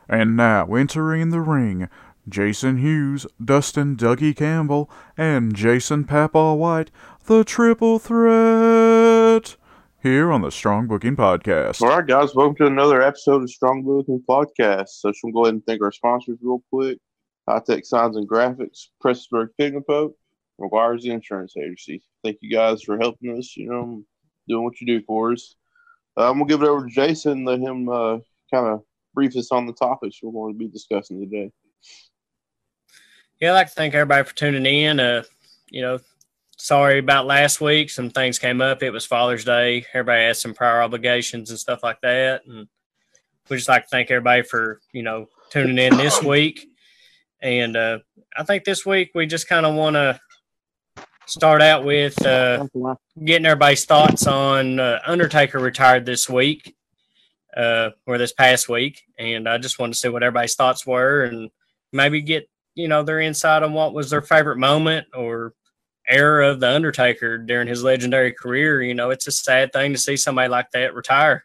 And now entering the ring, Jason Hughes, Dustin Dougie Campbell, and Jason Papa White, the Triple Threat, here on the Strong Booking Podcast. All right, guys, welcome to another episode of Strong Booking Podcast. So, we'll go ahead and thank our sponsors real quick. High Tech Signs and Graphics, Pressburg Pignapote, McGuire's Insurance Agency. Thank you guys for helping us, doing what you do for us. I'm going to give it over to Jason, let him kind of brief us on the topics we're going to be discussing today. Yeah, I'd like to thank everybody for tuning in. Sorry about last week. Some things came up. It was Father's Day. Everybody had some prior obligations and stuff like that. And we just like to thank everybody for, tuning in this week. And I think this week we just kind of want to start out with getting everybody's thoughts on Undertaker retired this week or this past week. And I just wanted to see what everybody's thoughts were and maybe get, their insight on what was their favorite moment or era of the Undertaker during his legendary career. It's a sad thing to see somebody like that retire.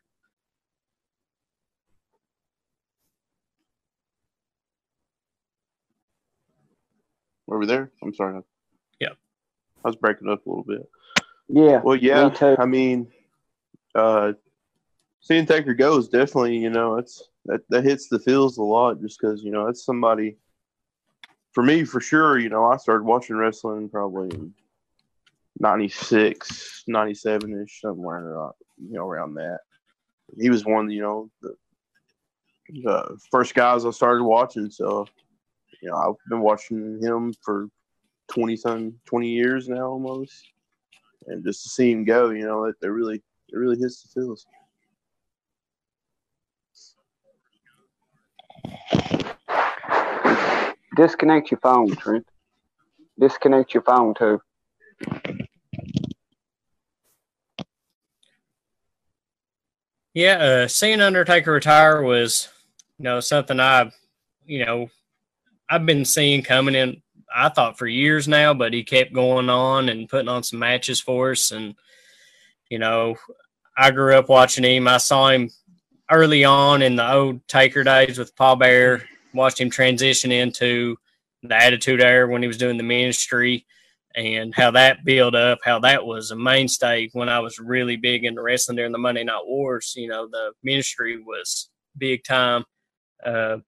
Were we there? I'm sorry. Yeah. I was breaking up a little bit. Yeah. Well, yeah. Me too. I mean, seeing Taker go is definitely, that hits the feels a lot just because, it's somebody, for me, for sure, I started watching wrestling probably in 96, 97-ish, somewhere, around that. He was one, the first guys I started watching. So, I've been watching him for 20 years now almost. And just to see him go, it really hits the feels. Disconnect your phone, Trent. Disconnect your phone, too. Yeah, seeing Undertaker retire was, something I've been seeing coming in, I thought, for years now, but he kept going on and putting on some matches for us. And, I grew up watching him. I saw him early on in the old Taker days with Paul Bearer, watched him transition into the Attitude Era when he was doing the Ministry and how that built up, how that was a mainstay when I was really big into wrestling during the Monday Night Wars. The Ministry was big time. And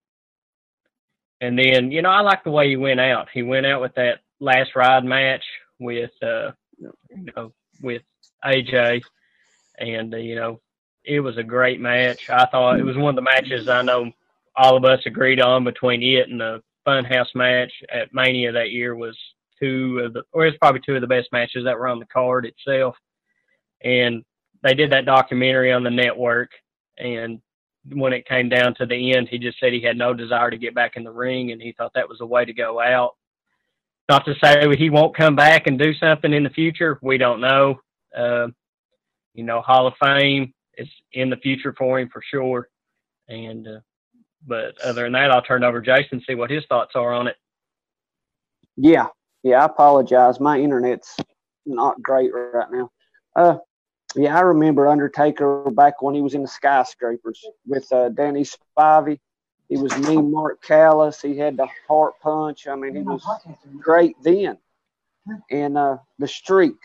then, I like the way he went out. He went out with that last ride match with with AJ. And, it was a great match. I thought it was one of the matches I know all of us agreed on between it and the Funhouse match at Mania that year was it's probably two of the best matches that were on the card itself. And they did that documentary on the network. And when it came down to the end, he just said he had no desire to get back in the ring, and he thought that was a way to go out. Not to say he won't come back and do something in the future. We don't know. Hall of Fame is in the future for him for sure. And but other than that, I'll turn it over to Jason and see what his thoughts are on it. Yeah, I apologize. My internet's not great right now. I remember Undertaker back when he was in the Skyscrapers with Danny Spivey. He was mean Mark Callis. He had the heart punch. I mean, he was great then. And the streak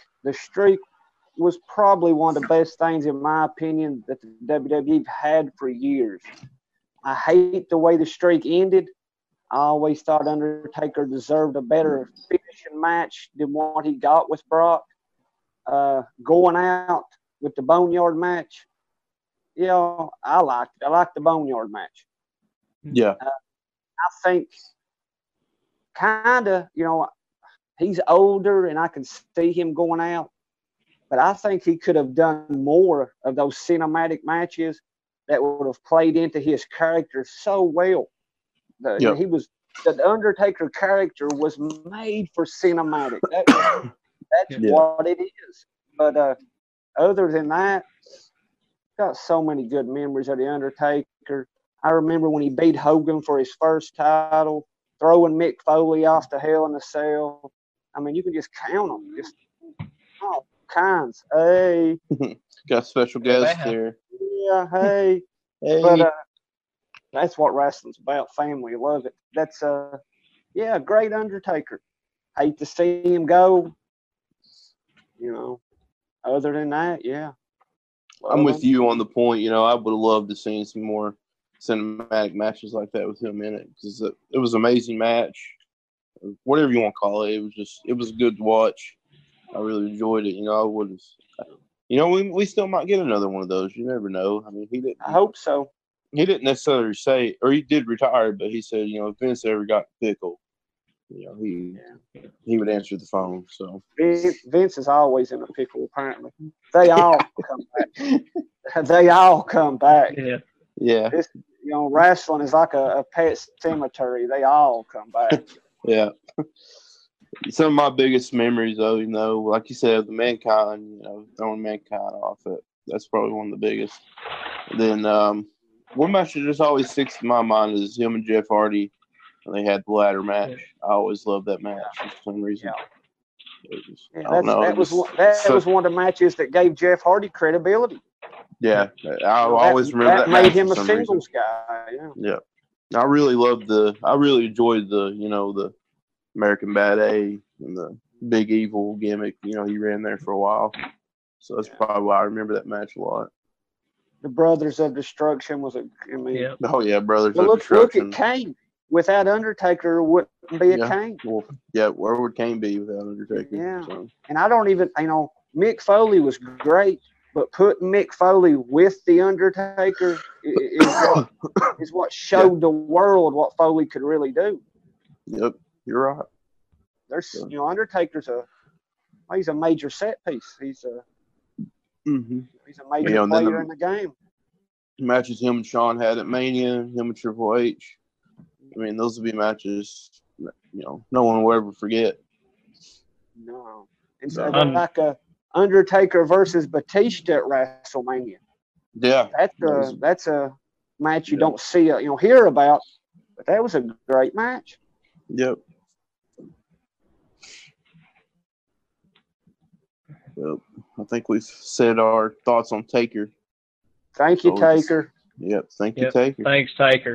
was probably one of the best things, in my opinion, that the WWE had for years. I hate the way the streak ended. I always thought Undertaker deserved a better finishing match than what he got with Brock. Going out with the Boneyard match, I liked it. I liked the Boneyard match. Yeah. I think kind of, he's older and I can see him going out, but I think he could have done more of those cinematic matches that would have played into his character so well. The Undertaker character was made for cinematic. That's what it is. But other than that, got so many good memories of the Undertaker. I remember when he beat Hogan for his first title, throwing Mick Foley off the Hell in a Cell. I mean, you can just count them. Just all kinds. Hey. Got special guests there. Yeah, hey. Hey. But That's what wrestling's about. Family, love it. That's yeah, great Undertaker. Hate to see him go. You know, other than that, yeah. I'm with you on the point. You know, I would have loved to see some more cinematic matches like that with him in it, because it was an amazing match. Whatever you want to call it, it was good to watch. I really enjoyed it. You know, I would have. You know, we still might get another one of those. You never know. I mean, he didn't. I hope so. He didn't necessarily say, or he did retire, but he said, you know, if Vince ever got pickle, you know, he would answer the phone. So Vince is always in a pickle. Apparently, they all come back. They all come back. Yeah. This, you know, wrestling is like a pet cemetery. They all come back. Yeah. Some of my biggest memories, though, you know, like you said, the Mankind, you know, throwing Mankind off it. That's probably one of the biggest. Then one match that just always sticks in my mind is him and Jeff Hardy. And they had the ladder match. I always loved that match for some reason. That was one of the matches that gave Jeff Hardy credibility. Yeah, I always remember that. That made him a singles guy. Yeah. I really enjoyed the American Bad A and the Big Evil gimmick. You know, he ran there for a while. So that's probably why I remember that match a lot. The Brothers of Destruction was Oh yeah, Brothers of Destruction. Look at Kane. Without Undertaker, it wouldn't be a Kane. Well, where would Kane be without Undertaker? Yeah. So. And I don't even, Mick Foley was great, but putting Mick Foley with the Undertaker is what showed the world what Foley could really do. Yep, you're right. There's, Undertaker's he's a major set piece. He's a major player in the game. Matches him and Shawn had at Mania, him and Triple H. I mean, those would be matches, no one will ever forget. No. And so like Undertaker versus Batista at WrestleMania. Yeah. That's a match you don't see, hear about, but that was a great match. Yep. Well, I think we've said our thoughts on Taker. Thank you, Taker. Yep. Thank you, Taker. Thanks, Taker.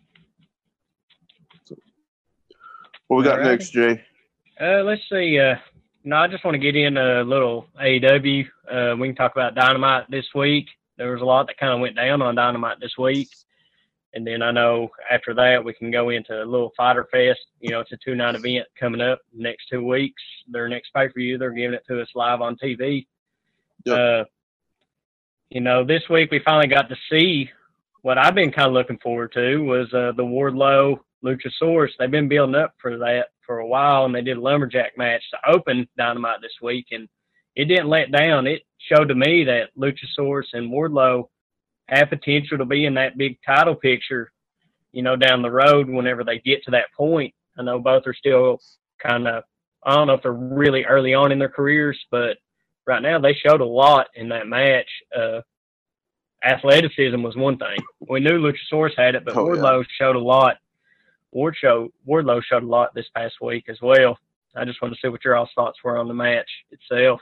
What we got next, Jay? Let's see. I just want to get in a little AEW. We can talk about Dynamite this week. There was a lot that kind of went down on Dynamite this week. And then I know after that we can go into a little Fighter Fest. It's a 2-night event coming up next 2 weeks. Their next pay-per-view, they're giving it to us live on TV. Yep. This week we finally got to see what I've been kind of looking forward to was the Wardlow Luchasaurus. They've been building up for that for a while, and they did a lumberjack match to open Dynamite this week, and it didn't let down. It showed to me that Luchasaurus and Wardlow have potential to be in that big title picture, down the road whenever they get to that point. I know both are still kind of, I don't know if they're really early on in their careers, but right now they showed a lot in that match. Athleticism was one thing. We knew Luchasaurus had it, but Wardlow showed a lot. Wardlow showed a lot this past week as well. I just want to see what your all's thoughts were on the match itself.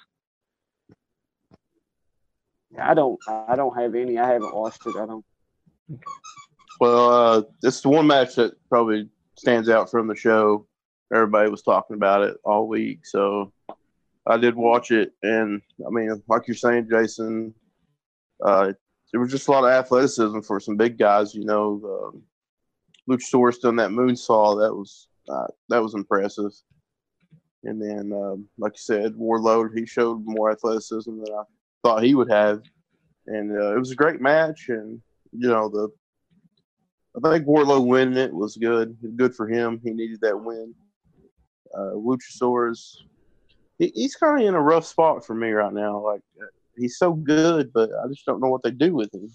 I don't have any. I haven't watched it. I don't. Well, it's the one match that probably stands out from the show. Everybody was talking about it all week, so I did watch it. And I mean, like you're saying, Jason, there was just a lot of athleticism for some big guys. Luchasaurus done that moonsault. That was impressive. And then, like you said, Wardlow, he showed more athleticism than I thought he would have. And it was a great match. And, I think Wardlow winning it was good. Good for him. He needed that win. Luchasaurus, he's kind of in a rough spot for me right now. Like, he's so good, but I just don't know what they do with him,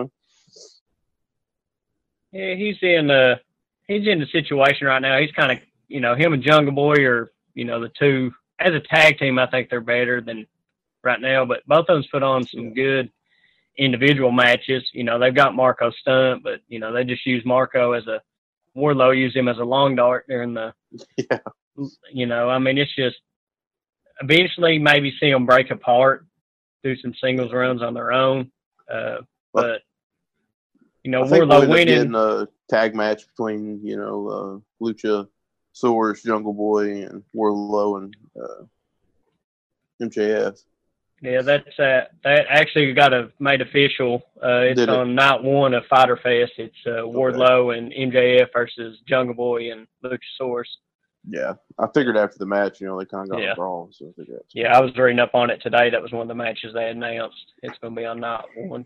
Yeah, he's in the situation right now. He's kind of, him and Jungle Boy are, the two as a tag team. I think they're better than right now, but both of them put on some good individual matches. They've got Marco Stunt, but they just use Marco as a Wardlow used him as a long dart during the. It's just eventually maybe see them break apart, do some singles runs on their own, but. You know, I think we'll Wardlow end up winning. getting a tag match between, Luchasaurus, Jungle Boy, and Wardlow and MJF. Yeah, that actually got made official. It's Did it? on night one of Fighter Fest. It's Wardlow and MJF versus Jungle Boy and Luchasaurus. Yeah, I figured after the match, they kind of got Yeah. a brawl. So I think that's Yeah, I was reading up on it today. That was one of the matches they announced. It's going to be on night one.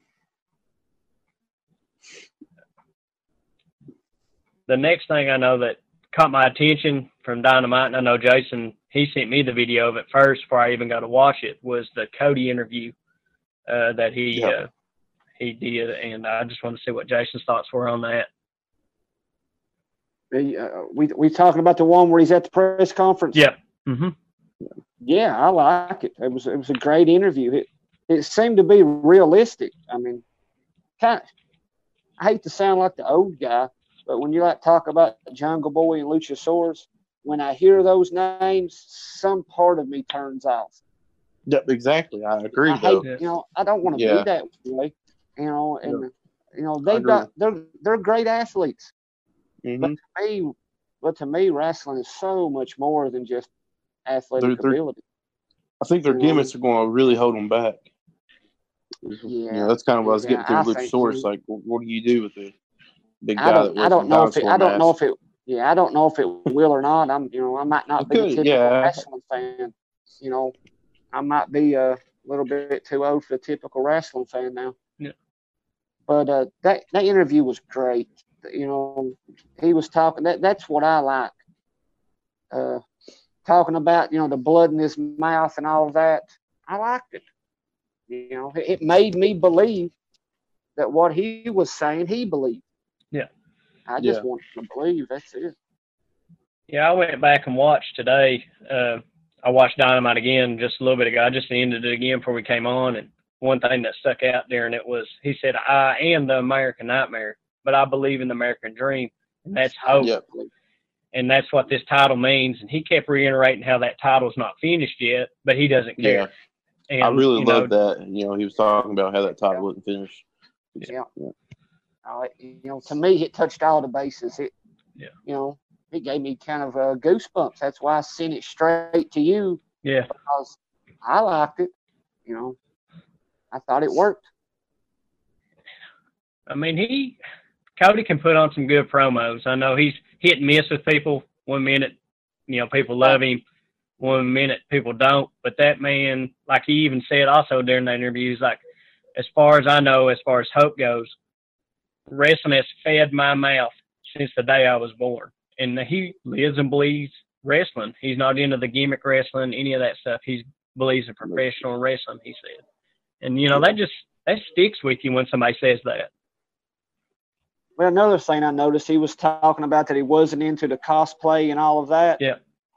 The next thing I know that caught my attention from Dynamite, and I know Jason, he sent me the video of it first before I even got to watch it, was the Cody interview that he did, and I just want to see what Jason's thoughts were on that. We talking about the one where he's at the press conference? Yep. Mm-hmm. Yeah, I like it. It was a great interview. It seemed to be realistic. I mean, I hate to sound like the old guy, but when you talk about Jungle Boy and Luchasaurus, when I hear those names, some part of me turns off. Yep, exactly. I agree. I hate, I don't want to be that way. They're great athletes. Mm-hmm. But to me, wrestling is so much more than just athletic ability. I think their gimmicks are going to really hold them back. Yeah, that's kind of what I was getting to with Luchasaurus. Like, what do you do with the big guy? I don't know if it will or not. I might not be a typical wrestling fan. I might be a little bit too old for the typical wrestling fan now. Yeah. But that interview was great. He was talking. That's what I like. Talking about the blood in his mouth and all of that. I liked it. It made me believe that what he was saying, he believed. Yeah. I just wanted to believe. That's it. Yeah, I went back and watched today. I watched Dynamite again just a little bit ago. I just ended it again before we came on. And one thing that stuck out during it was he said, "I am the American Nightmare, but I believe in the American Dream, and that's hope." Yep. And that's what this title means. And he kept reiterating how that title's not finished yet, but he doesn't care. Yeah. And, I really loved that. He was talking about how that title wasn't finished. Yeah. To me, it touched all the bases. It gave me kind of goosebumps. That's why I sent it straight to you. Yeah. Because I liked it. I thought it worked. I mean, Cody can put on some good promos. I know he's hit and miss with people. One minute, people love him. One minute, people don't. But that man, like he even said also during that interview, he's like, as far as I know, as far as hope goes, wrestling has fed my mouth since the day I was born. And he lives and bleeds wrestling. He's not into the gimmick wrestling, any of that stuff. He believes in professional wrestling, he said. And, that sticks with you when somebody says that. Well, another thing I noticed, he was talking about that he wasn't into the cosplay and all of that. Yeah.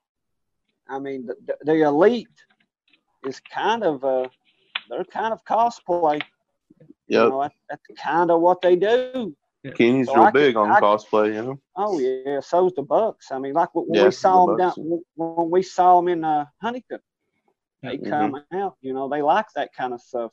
I mean, the elite is kind of they're kind of cosplay. Yep. That's kind of what they do. Kenny's real big on cosplay, Oh yeah, so's the Bucks. I mean, like when we saw them when we saw them in Huntington, they come out. They like that kind of stuff.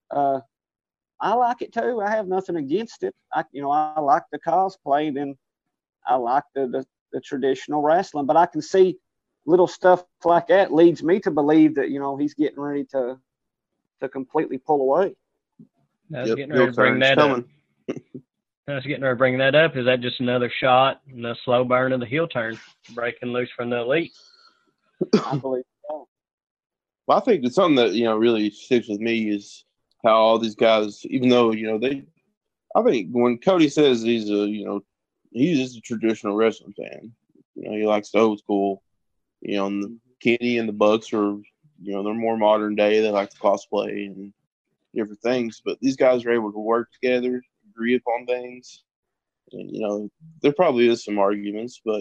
I like it too. I have nothing against it. I like the cosplay. Then I like the traditional wrestling. But I can see little stuff like that leads me to believe that he's getting ready to completely pull away. I was getting ready to bring that up. I was getting ready to bring that up. Is that just another shot and a slow burn of the heel turn, breaking loose from the elite? I believe so. Well, I think it's something that really sticks with me is how all these guys, even though I think when Cody says he's just a traditional wrestling fan. He likes the old school. And Kenny and the Bucks are they're more modern day. They like to cosplay and different things, but these guys are able to work together, agree upon things, and there probably is some arguments, but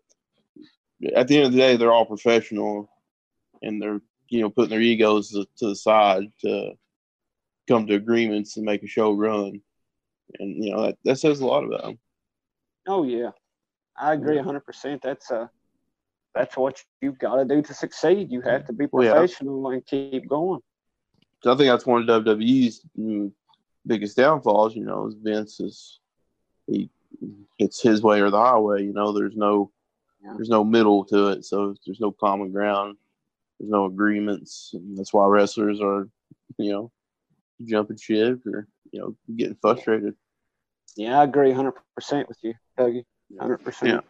at the end of the day, they're all professional, and they're putting their egos to the side to come to agreements and make a show run, and that says a lot about them. Oh yeah, I agree 100%. That's what you've got to do to succeed. You have to be professional and keep going. So I think that's one of WWE's biggest downfalls. Is Vince is it's his way or the highway. There's no middle to it, so there's no common ground. There's no agreements, and that's why wrestlers are, jumping ship or getting frustrated. Yeah, I agree 100% with you, Dougie. 100%. Yeah.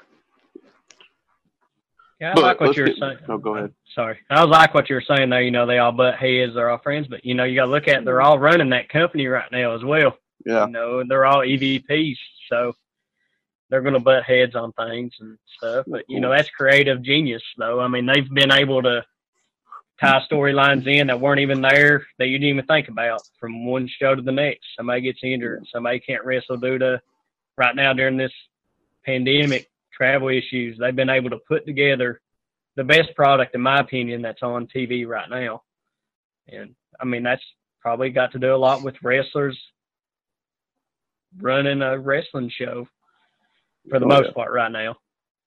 Yeah, I like what you were saying. No, go ahead. Sorry. I like what you were saying there. They all butt heads, they're all friends, but, you got to look at they're all running that company right now as well. Yeah. They're all EVPs, so they're going to butt heads on things and stuff. But, that's creative genius, though. I mean, they've been able to tie storylines in that weren't even there that you didn't even think about from one show to the next. Somebody gets injured. Somebody can't wrestle due to, right now during this pandemic, travel issues. They've been able to put together the best product, in my opinion, that's on TV right now. And, I mean, that's probably got to do a lot with wrestlers running a wrestling show for the most part right now.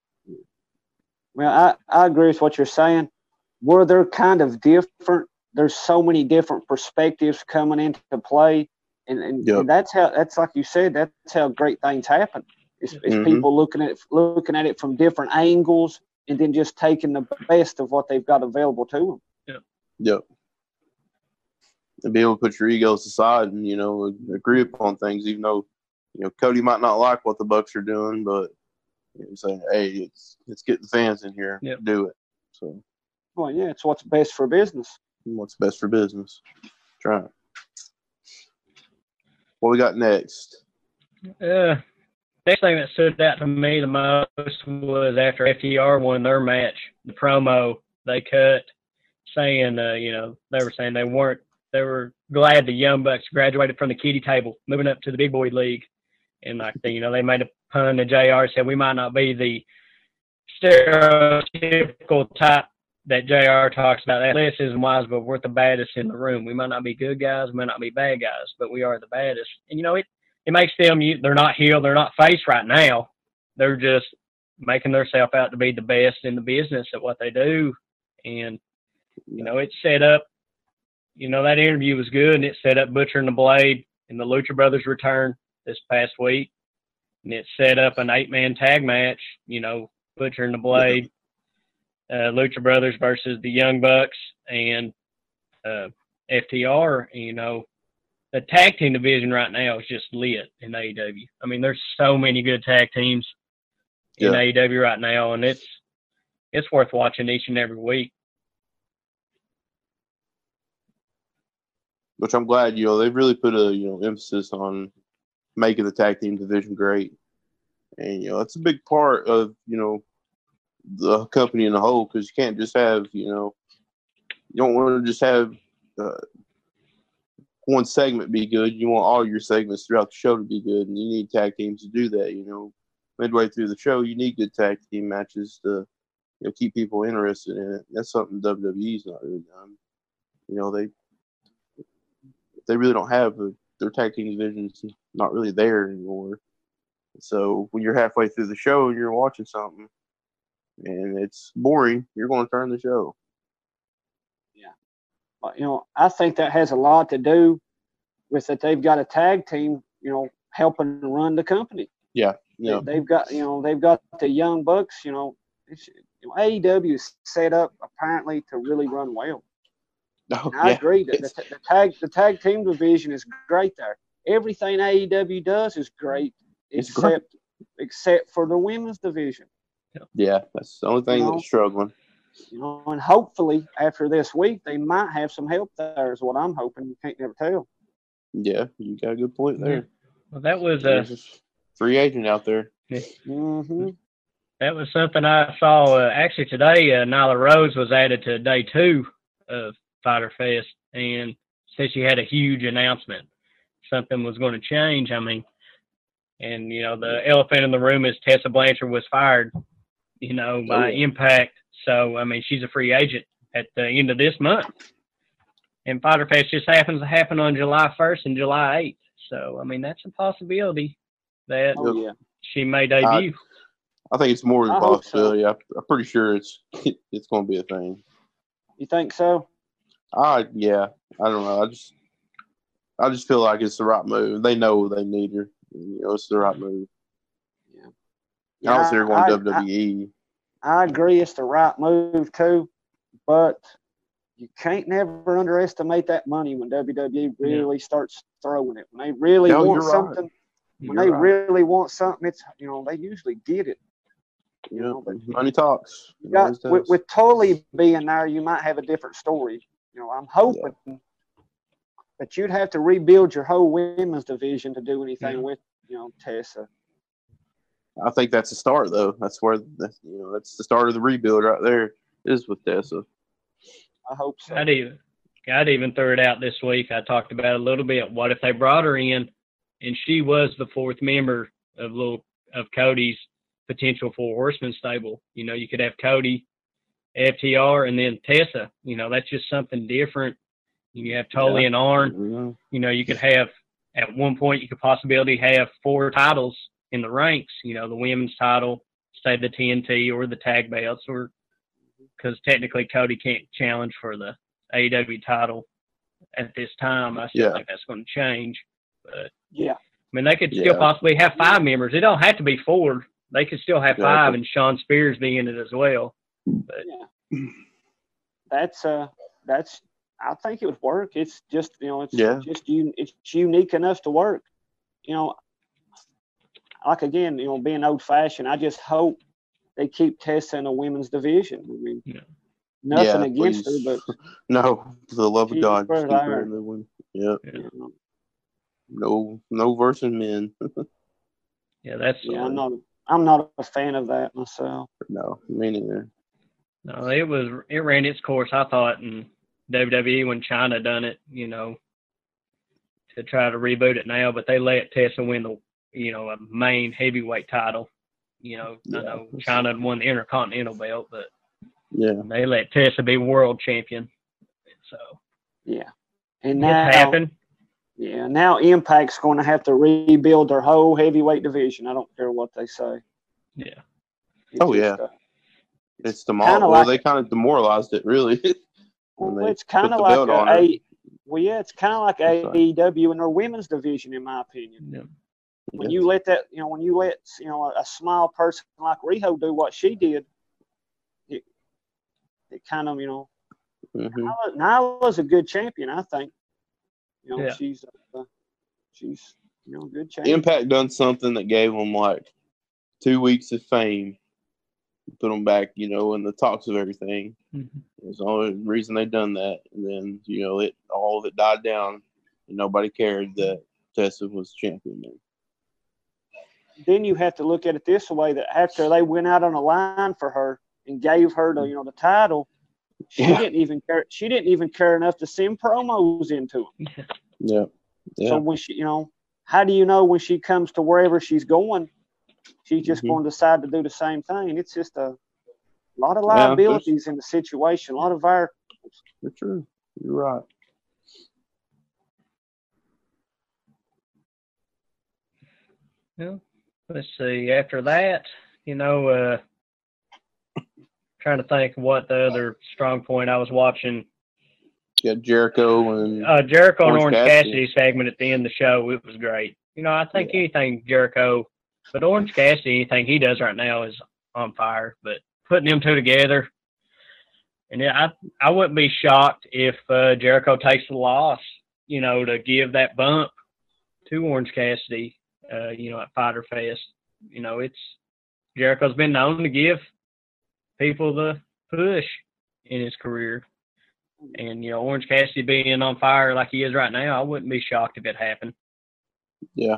Well, I agree with what you're saying. Where they're kind of different, there's so many different perspectives coming into play. And that's like you said, that's how great things happen. It's people looking at it from different angles and then just taking the best of what they've got available to them. Yep. And be able to put your egos aside and, agree upon things, even though, Cody might not like what the Bucks are doing, but saying, hey, let's get the fans in here, do it. So, well, yeah, it's what's best for business. What's best for business. Try it. What we got next? Next thing that stood out to me the most was after FTR won their match, the promo they cut saying, they were saying they were glad the Young Bucks graduated from the kiddie table, moving up to the big boy league. And they made a pun to JR, said we might not be the stereotypical type that JR talks about, athleticism wise, but we're the baddest in the room. We might not be good guys, we might not be bad guys, but we are the baddest. And it makes them, they're not heel, they're not face right now. They're just making themselves out to be the best in the business at what they do. And, it's set up, that interview was good, and it set up Butcher and the Blade and the Lucha Brothers return this past week. And it set up an 8-man tag match, Butcher and the Blade, Lucha Brothers versus the Young Bucks and FTR. The tag team division right now is just lit in AEW. I mean, there's so many good tag teams in AEW right now, and it's worth watching each and every week. Which I'm glad, they've really put a emphasis on making the tag team division great, and that's a big part of the company in the whole, because you can't just have you don't want to just have one segment be good. You want all your segments throughout the show to be good, and you need tag teams to do that. Midway through the show, you need good tag team matches to keep people interested in it. That's something WWE's not really done. They really don't have their tag team divisions not really there anymore. So when you're halfway through the show and you're watching something and it's boring, you're going to turn the show. Yeah. I think that has a lot to do with that they've got a tag team, helping run the company. Yeah. Yeah. They've got the Young Bucks, AEW is set up apparently to really run well. Oh, I agree that the tag team division is great there. Everything AEW does is great, except for the women's division. Yeah, that's the only thing that's struggling. And hopefully after this week they might have some help there. Is what I'm hoping. You can't never tell. Yeah, you got a good point there. Well, that was a free agent out there. Mm-hmm. That was something I saw actually today. Nyla Rose was added to day 2 of Fighter Fest, and said she had a huge announcement. Something was going to change. I mean, and the elephant in the room is Tessa Blanchard was fired, by Impact. So I mean, she's a free agent at the end of this month, and Fighter Fest just happens to happen on July 1st and July 8th. So I mean, that's a possibility that she may debut. I think it's more than a possibility. So. I'm pretty sure it's going to be a thing. You think so? Yeah. I don't know. I just feel like it's the right move. They know they need her. It's the right move. Yeah. I don't see her going WWE. I agree, it's the right move too, but you can't never underestimate that money when WWE really starts throwing it. When they really want something, really want something, it's they usually get it. But money talks. With Tully being there, you might have a different story. I'm hoping that you'd have to rebuild your whole women's division to do anything with Tessa. I think that's the start, though. That's where that's the start of the rebuild right there is with Tessa. I hope so. I'd even throw it out this week. I talked about it a little bit. What if they brought her in, and she was the fourth member of Cody's potential Four Horsemen stable? You could have Cody, FTR, and then Tessa. That's just something different. You have Tully and Arn. You could have at one point you could possibly have 4 titles in the ranks, the women's title, say the TNT or the tag belts, or because technically Cody can't challenge for the AEW title at this time. I still think that's going to change. But they could still possibly have 5 members. It don't have to be 4. They could still have 5 and Shawn Spears be in it as well. But that's I think it would work. It's just it's unique enough to work. Like again, being old fashioned, I just hope they keep Tessa in a women's division. I mean, nothing against her, but no, for the love of God, just keep her in the one. Yeah. No versus men. I'm not a fan of that myself. No, me neither. No, it ran its course, I thought, in WWE when China done it, to try to reboot it now, but they let Tessa win the a main heavyweight title. I know China had won the Intercontinental belt, but they let Tessa be world champion. So and now happened. Now Impact's going to have to rebuild their whole heavyweight division. I don't care what they say. It's demoralized. They kind of demoralized it, really. It's kind of like it's kind of like AEW in their women's division, in my opinion. When you let a small person like Riho do what she did, it kind of Nyla's a good champion, I think. She's a good champion. Impact done something that gave them like 2 weeks of fame, put them back, in the talks of everything. It's the only reason they done that, and then all of it died down, and nobody cared that Tessa was champion then. Then you have to look at it this way: that after they went out on a line for her and gave her the title, she didn't even care. She didn't even care enough to send promos into them. So when she, how do you know when she comes to wherever she's going, she's just going to decide to do the same thing? It's just a lot of liabilities in the situation, a lot of variables. You're true. You're right. Well, let's see. After that, trying to think what the other strong point I was watching. Jericho and Orange Cassidy segment at the end of the show. It was great. I think anything Jericho, but Orange Cassidy, anything he does right now is on fire. But putting them two together, and I wouldn't be shocked if Jericho takes the loss. To give that bump to Orange Cassidy. At Fyter Fest. Jericho's been known to give people the push in his career. And, Orange Cassidy being on fire like he is right now, I wouldn't be shocked if it happened. Yeah.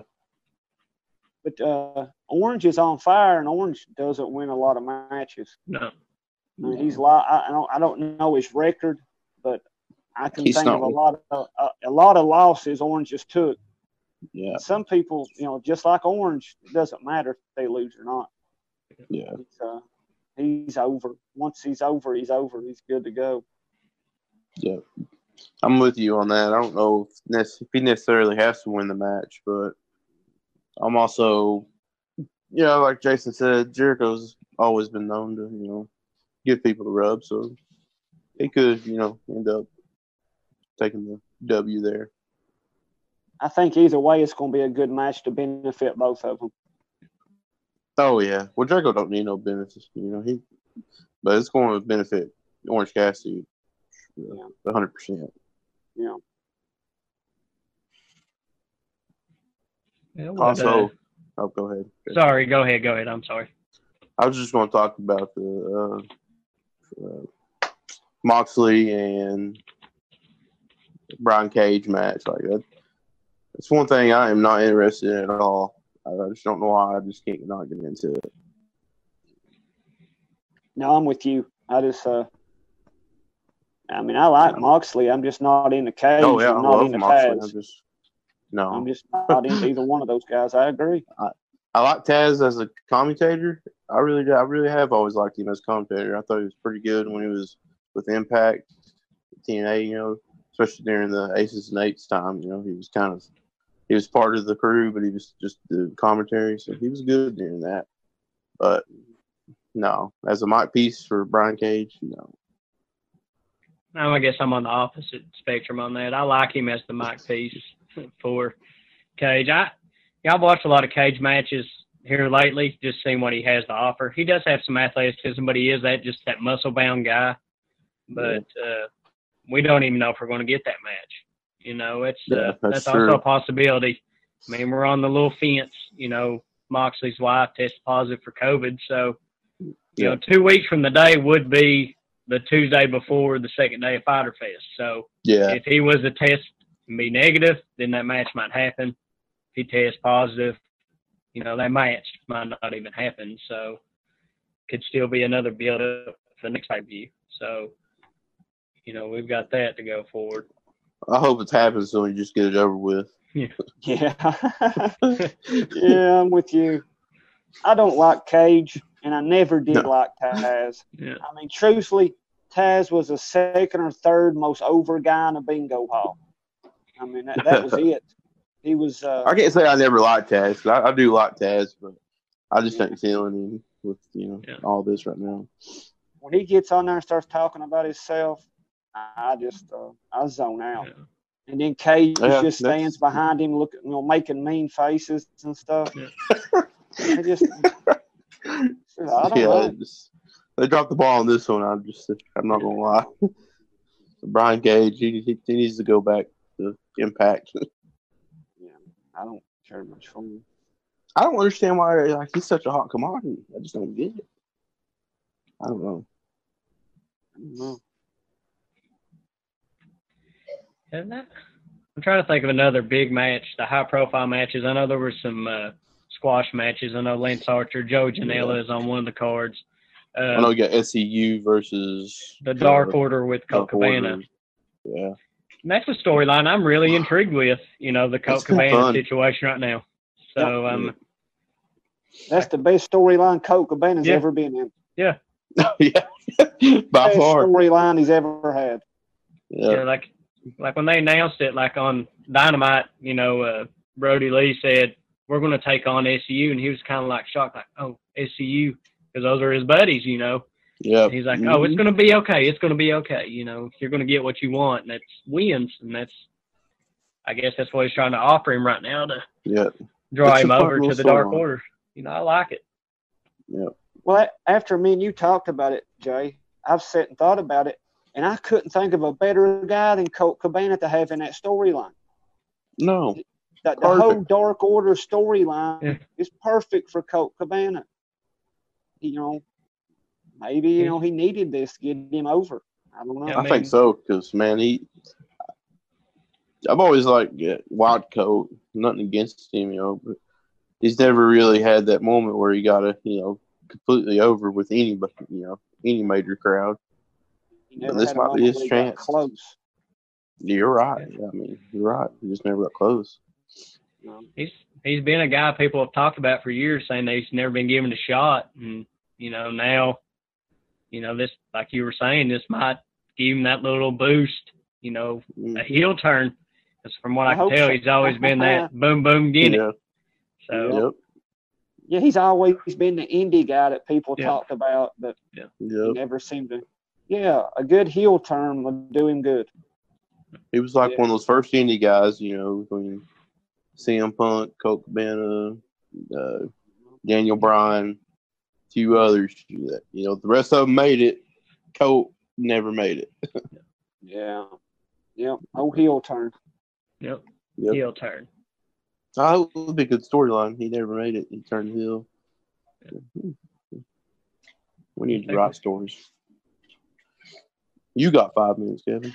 But Orange is on fire, and Orange doesn't win a lot of matches. No. I mean, I don't know his record, but I can think of a lot of losses Orange just took. Yeah. Some people, just like Orange, it doesn't matter if they lose or not. Yeah. He's over. Once he's over, he's over. He's good to go. Yeah. I'm with you on that. I don't know if he necessarily has to win the match, but I'm also, like Jason said, Jericho's always been known to, give people the rub. So he could, end up taking the W there. I think either way, it's going to be a good match to benefit both of them. Oh yeah. Well, Draco don't need no benefits, but it's going to benefit Orange Cassidy, 100%. Yeah. Yeah, Also, go ahead. Sorry, go ahead. I'm sorry. I was just going to talk about the Moxley and Brian Cage match. Like that. It's one thing I am not interested in at all. I just don't know why. I just can't not get into it. No, I'm with you. I like Moxley. I'm just not into Cage. Oh yeah, I'm I not love into Moxley. Taz. I'm I'm just not into either one of those guys. I agree. I like Taz as a commentator. I really have always liked him as a commentator. I thought he was pretty good when he was with Impact, TNA. Especially during the Aces and Eights time. He was part of the crew, but he was just the commentary, so he was good during that. But no, as a mic piece for Brian Cage, no. I guess I'm on the opposite spectrum on that. I like him as the mic piece for Cage. I've watched a lot of Cage matches here lately, just seeing what he has to offer. He does have some athleticism, but he is that muscle-bound guy. But we don't even know if we're going to get that match. That's also a possibility. I mean, we're on the little fence. Moxley's wife tested positive for COVID, so 2 weeks from the day would be the Tuesday before the second day of Fyter Fest. So if he was to test and be negative, then that match might happen. If he tests positive, that match might not even happen. So could still be another build-up for the next pay-per-view. So, we've got that to go forward. I hope it happens so we just get it over with. Yeah. Yeah, I'm with you. I don't like Cage, and I never did like Taz. Yeah. I mean, truthfully, Taz was the second or third most over guy in a bingo hall. I mean, that was it. He was. I can't say I never liked Taz. I do like Taz, but I just ain't feeling him with all this right now. When he gets on there and starts talking about himself, I zone out. Yeah. And then Cage just stands behind him, making mean faces and stuff. Yeah. I don't know. They dropped the ball on this one. I'm not gonna lie. Brian Cage, he needs to go back to Impact. Yeah, I don't care much for him. I don't understand why he's such a hot commodity. I just don't get it. I don't know. I'm trying to think of another big match, the high-profile matches. I know there were some squash matches. I know Lance Archer, Joe Janela is on one of the cards. I know you got SCU versus the Dark Order with Colt Cabana. Yeah. And that's a storyline I'm really intrigued with, the Colt Cabana situation right now. So that's the best storyline Colt Cabana's ever been in. Yeah. Yeah. By far. Storyline he's ever had. Yeah, like when they announced it, like on Dynamite, Brody Lee said, we're going to take on SCU. And he was kind of like shocked, like, oh, SCU, because those are his buddies, Yeah. He's like, oh, it's going to be okay. It's going to be okay. You're going to get what you want. And that's wins. And I guess that's what he's trying to offer him right now to draw him over to the Dark Order. I like it. Yeah. Well, after me and you talked about it, Jay, I've sat and thought about it. And I couldn't think of a better guy than Colt Cabana to have in that storyline. No. The whole Dark Order storyline is perfect for Colt Cabana. Maybe, he needed this to get him over. I don't know. I think so, because, man, I've always liked Wild Colt. Nothing against him, but he's never really had that moment where he got to, completely over with anybody, any major crowd. This might be his chance. Close. You're right. I mean, you're right. He just never got close. He's been a guy people have talked about for years, saying that he's never been given a shot, and now, this, like you were saying, this might give him that little boost, a heel turn. Because from what I can tell, he's always been that boom boom gimmick. Yeah. So. Yeah, he's always been the indie guy that people talked about, but he never seemed to. Yeah, a good heel turn would do him good. He was like one of those first indie guys, when CM Punk, Colt Cabana, Daniel Bryan, a few others. The rest of them made it. Colt never made it. Yeah. Yep. No heel turn. Yep. Yep. Heel turn. Oh, it would be a good storyline. He never made it. He turned heel. We need to write stories. You got 5 minutes, Kevin.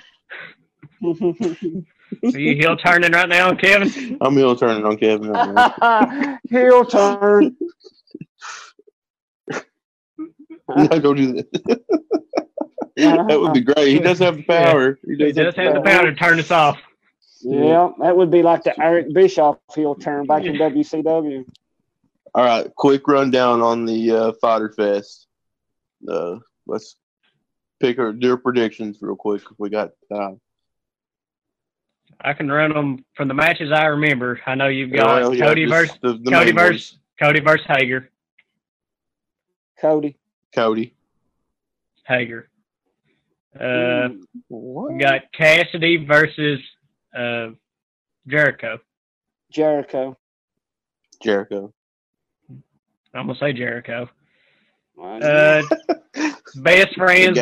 Are you heel turning right now, Kevin? I'm heel turning on Kevin right now. Heel turn. Not go do that. That would be great. He does have the power. He does have the power to turn us off. Yeah, that would be like the Eric Bischoff heel turn back in WCW. All right, quick rundown on the Fighter Fest. Let's pick our predictions real quick if we got time. I can run them from the matches I remember. I know you've got Cody versus Hager. Cody. Hager. We got Cassidy versus Jericho. Jericho. I'm gonna say Jericho. Best friends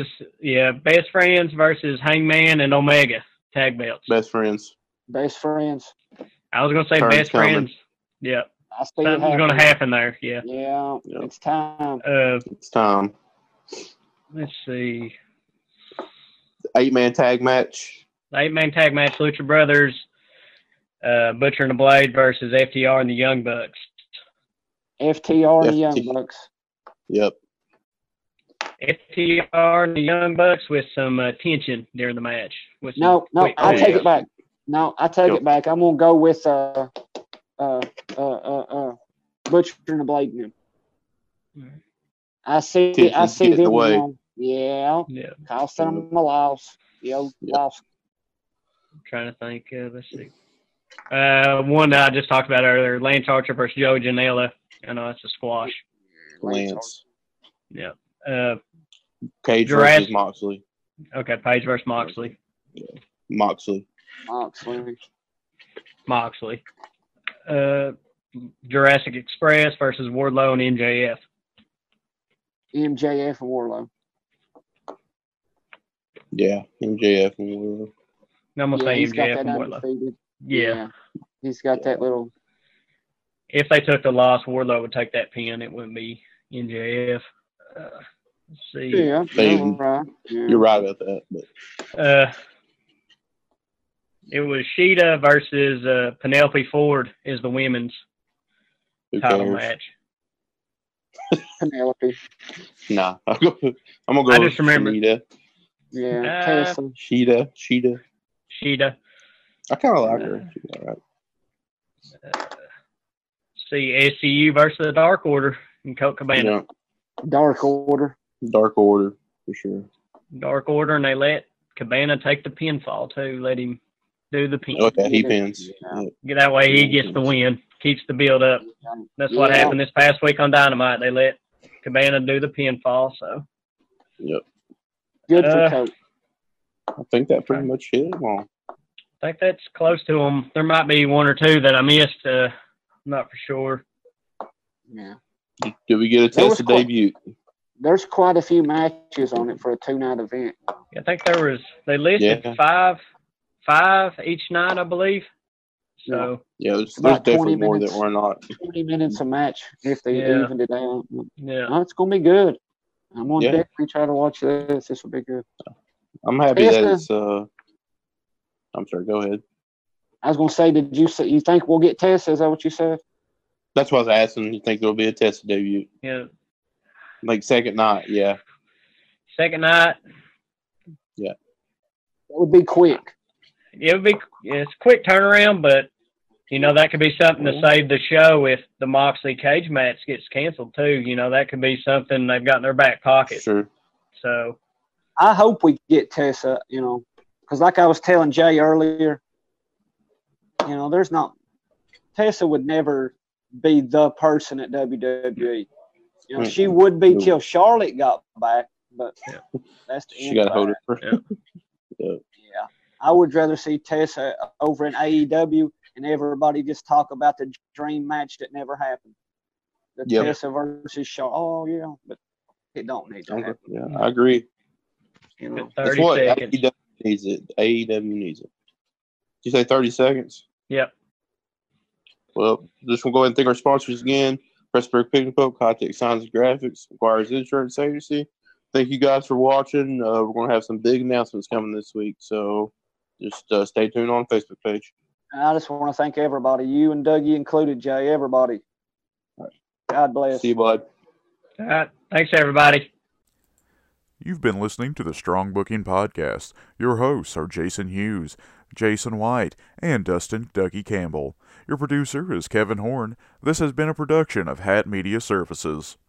versus Hangman and Omega tag belts. Best friends. I was gonna say best friends. Yeah. Something's gonna happen there. Yeah. Yeah. Yep. It's time. It's time. Let's see. 8-man tag match. Lucha Brothers, Butcher and the Blade versus FTR and the Young Bucks. FTR and the Young Bucks. Yep. FTR and the Young Bucks with some tension during the match. No, I take it back. It back. I'm gonna go with Butcher and the Blade now. I see them. Yeah. Costing them a loss. Loss. I'm trying to think. Let's see. One that I just talked about earlier, Lance Archer versus Joey Janela. I know it's a squash. Lance. Yeah. Page versus Moxley. Okay, Page versus Moxley. Yeah. Moxley. Jurassic Express versus Wardlow and MJF. MJF and Wardlow. Yeah, MJF and Wardlow. I'm going to say MJF and Wardlow. Yeah. He's got that little... If they took the loss, Wardlow would take that pin. It wouldn't be MJF. Let's see. Yeah, you're right about that. But. It was Sheeta versus Penelope Ford is the women's title match. Penelope. Nah, I'm gonna go. I just remember. Sheeta. Yeah, Sheeta. Sheeta. I kind of like her. She's all right. See SCU versus the Dark Order and Colt Cabana. Yeah. Dark Order, for sure. Dark Order, and they let Cabana take the pinfall too. Let him do the pin. Okay, he pins. Yeah. That way he gets the win. Keeps the build up. That's what happened this past week on Dynamite. They let Cabana do the pinfall. So. Yep. Good for Colt. I think that pretty much hit them all. I think that's close to them. There might be one or two that I missed. I'm not for sure. Yeah. Did we get a test of debut? There's quite a few matches on it for a 2-night event. I think they listed five each night, I believe. So there's definitely more that we're not. 20 minutes a match if they evened it out. Yeah. No, it's gonna be good. I'm gonna definitely try to watch this. This will be good. I'm happy that it's I'm sorry, go ahead. I was gonna say, you think we'll get Tessa? Is that what you said? That's what I was asking. You think there'll be a Tessa debut? Yeah. Like second night, yeah. Second night. Yeah. It would be quick. It would be. It's a quick turnaround, but that could be something to save the show if the Moxley cage match gets canceled too. That could be something they've got in their back pocket. Sure. So. I hope we get Tessa. Because like I was telling Jay earlier, Tessa would never be the person at WWE. She would be till Charlotte got back, but that's the end. She got to hold it for. Yeah. I would rather see Tessa over in AEW and everybody just talk about the dream match that never happened. The Tessa versus Shaw. Oh yeah, but it don't need to happen. Yeah, I agree. You know, that's what AEW needs it. AEW needs it. Did you say 30 seconds? Yep. Well, just we'll go ahead and thank our sponsors again. Pressburg Pig and Poke, High Tech Signs and Graphics, McGuire's Insurance Agency. Thank you guys for watching. We're going to have some big announcements coming this week, so just stay tuned on the Facebook page. And I just want to thank everybody, you and Dougie included, Jay, everybody. All right. God bless. See you, bud. All right. Thanks, everybody. You've been listening to the Strong Booking Podcast. Your hosts are Jason Hughes, Jason White, and Dustin Dougie Campbell. Your producer is Kevin Horn. This has been a production of Hat Media Services.